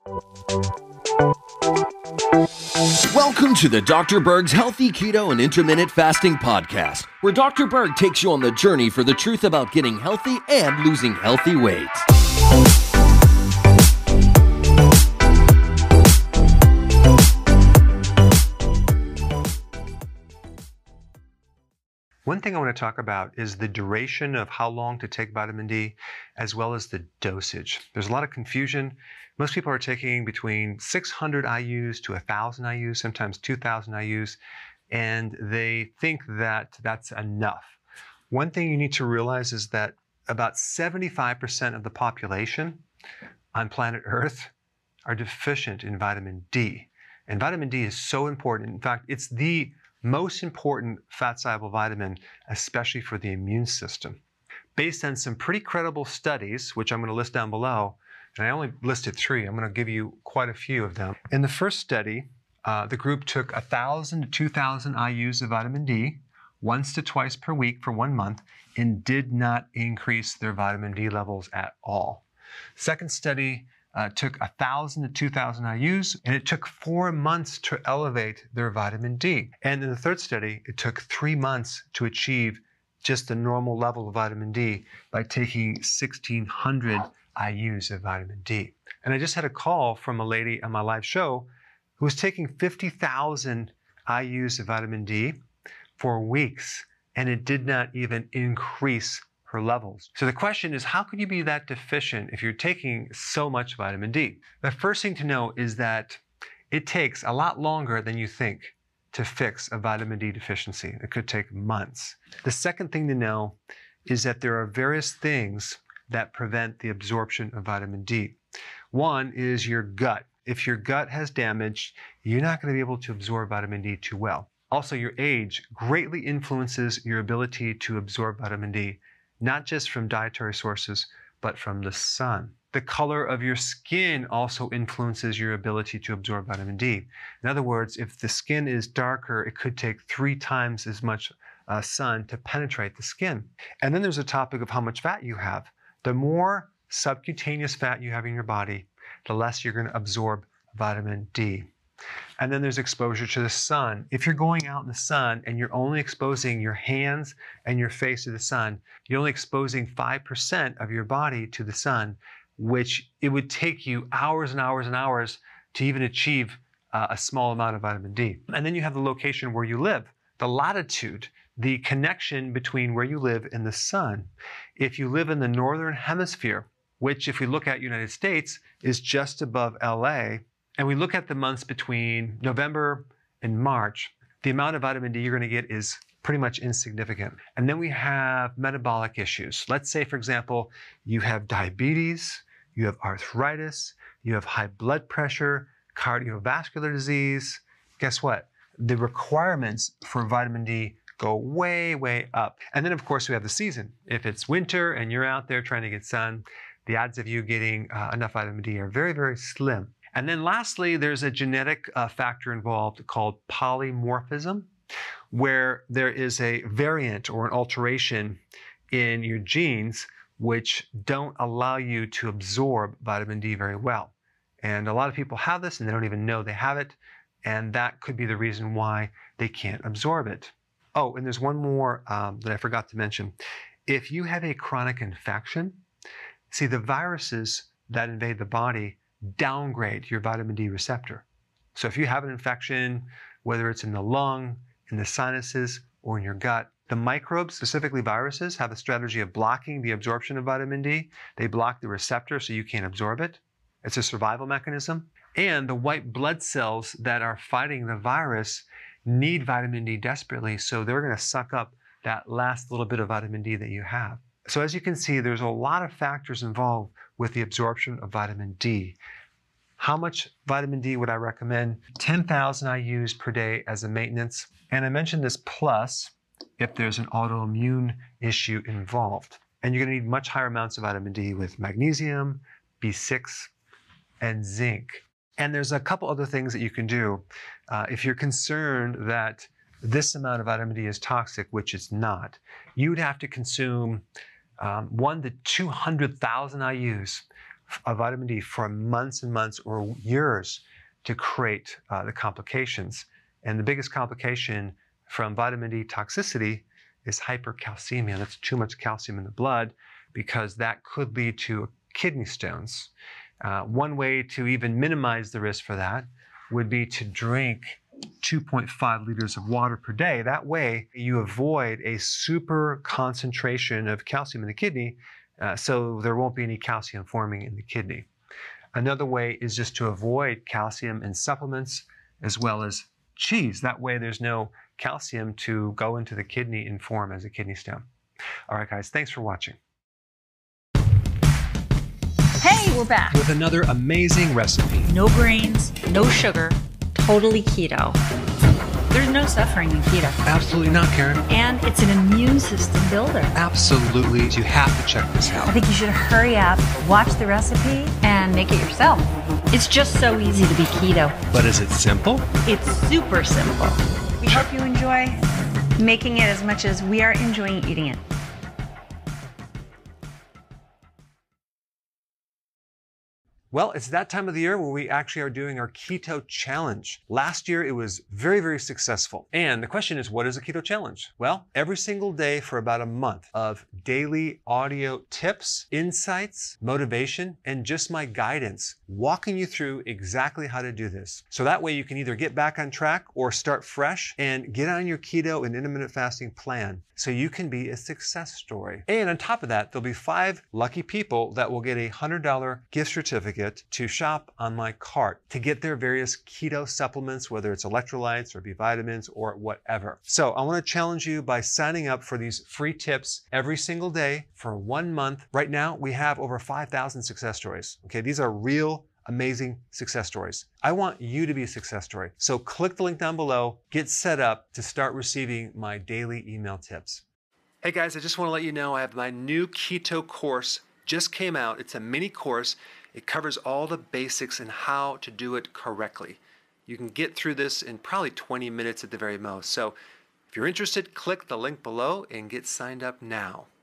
Welcome to the Dr. Berg's Healthy Keto and Intermittent Fasting Podcast, where Dr. Berg takes you on the journey for the truth about getting healthy and losing healthy weight. One thing I want to talk about is the duration of how long to take vitamin D, as well as the dosage. There's a lot of confusion. Most people are taking between 600 IUs to 1,000 IUs, sometimes 2,000 IUs, and they think that that's enough. One thing you need to realize is that about 75% of the population on planet Earth are deficient in vitamin D. And vitamin D is so important. In fact, it's the most important fat-soluble vitamin, especially for the immune system. Based on some pretty credible studies, which I'm going to list down below, and I only listed 3, I'm going to give you quite a few of them. In the first study, the group took 1,000 to 2,000 IUs of vitamin D once to twice per week for 1 month and did not increase their vitamin D levels at all. Second study took 1,000 to 2,000 IUs, and it took 4 months to elevate their vitamin D. And in the third study, it took 3 months to achieve just the normal level of vitamin D by taking 1,600 IUs of vitamin D. And I just had a call from a lady on my live show who was taking 50,000 IUs of vitamin D for weeks, and it did not even increase her levels. So the question is, how could you be that deficient if you're taking so much vitamin D? The first thing to know is that it takes a lot longer than you think to fix a vitamin D deficiency. It could take months. The second thing to know is that there are various things that prevent the absorption of vitamin D. One is your gut. If your gut has damage, you're not going to be able to absorb vitamin D too well. Also, your age greatly influences your ability to absorb vitamin D, not just from dietary sources, but from the sun. The color of your skin also influences your ability to absorb vitamin D. In other words, if the skin is darker, it could take 3 times as much sun to penetrate the skin. And then there's a topic of how much fat you have. The more subcutaneous fat you have in your body, the less you're going to absorb vitamin D. And then there's exposure to the sun. If you're going out in the sun and you're only exposing your hands and your face to the sun, you're only exposing 5% of your body to the sun, which it would take you hours and hours and hours to even achieve a small amount of vitamin D. And then you have the location where you live, the latitude, the connection between where you live and the sun. If you live in the northern hemisphere, which if we look at United States is just above LA, and we look at the months between November and March, the amount of vitamin D you're going to get is pretty much insignificant. And then we have metabolic issues. Let's say, for example, you have diabetes, you have arthritis, you have high blood pressure, cardiovascular disease. Guess what? The requirements for vitamin D go way, way up. And then, of course, we have the season. If it's winter and you're out there trying to get sun, the odds of you getting enough vitamin D are very, very slim. And then lastly, there's a genetic factor involved called polymorphism, where there is a variant or an alteration in your genes which don't allow you to absorb vitamin D very well. And a lot of people have this and they don't even know they have it, and that could be the reason why they can't absorb it. Oh, and there's one more that I forgot to mention. If you have a chronic infection, see, the viruses that invade the body downgrade your vitamin D receptor. So if you have an infection, whether it's in the lung, in the sinuses, or in your gut, the microbes, specifically viruses, have a strategy of blocking the absorption of vitamin D. They block the receptor so you can't absorb it. It's a survival mechanism. And the white blood cells that are fighting the virus need vitamin D desperately, so they're going to suck up that last little bit of vitamin D that you have. So as you can see, there's a lot of factors involved with the absorption of vitamin D. How much vitamin D would I recommend? 10,000 IUs per day as a maintenance. And I mentioned this plus if there's an autoimmune issue involved. And you're going to need much higher amounts of vitamin D with magnesium, B6, and zinc. And there's a couple other things that you can do. If you're concerned that this amount of vitamin D is toxic, which it's not, you would have to consume 1 to 200,000 IUs of vitamin D for months and months or years to create the complications. And the biggest complication from vitamin D toxicity is hypercalcemia. That's too much calcium in the blood, because that could lead to kidney stones. One way to even minimize the risk for that would be to drink 2.5 liters of water per day. That way you avoid a super concentration of calcium in the kidney, so there won't be any calcium forming in the kidney. Another way is just to avoid calcium in supplements as well as cheese. That way there's no calcium to go into the kidney and form as a kidney stone. All right, guys, thanks for watching. Hey, we're back. With another amazing recipe. No grains, no sugar, totally keto. There's no suffering in keto. Absolutely not, Karen. And it's an immune system builder. Absolutely. You have to check this out. I think you should hurry up, watch the recipe, and make it yourself. It's just so easy to be keto. But is it simple? It's super simple. We hope you enjoy making it as much as we are enjoying eating it. Well, it's that time of the year where we actually are doing our Keto Challenge. Last year, it was very, very successful. And the question is, what is a Keto Challenge? Well, every single day for about a month of daily audio tips, insights, motivation, and just my guidance, walking you through exactly how to do this. So that way you can either get back on track or start fresh and get on your keto and intermittent fasting plan so you can be a success story. And on top of that, there'll be 5 lucky people that will get a $100 gift certificate to shop on my cart to get their various keto supplements, whether it's electrolytes or B vitamins or whatever. So I want to challenge you by signing up for these free tips every single day for 1 month. Right now, we have over 5,000 success stories. Okay, these are real amazing success stories. I want you to be a success story. So click the link down below, get set up to start receiving my daily email tips. Hey guys, I just want to let you know I have my new keto course just came out. It's a mini course. It covers all the basics and how to do it correctly. You can get through this in probably 20 minutes at the very most. So if you're interested, click the link below and get signed up now.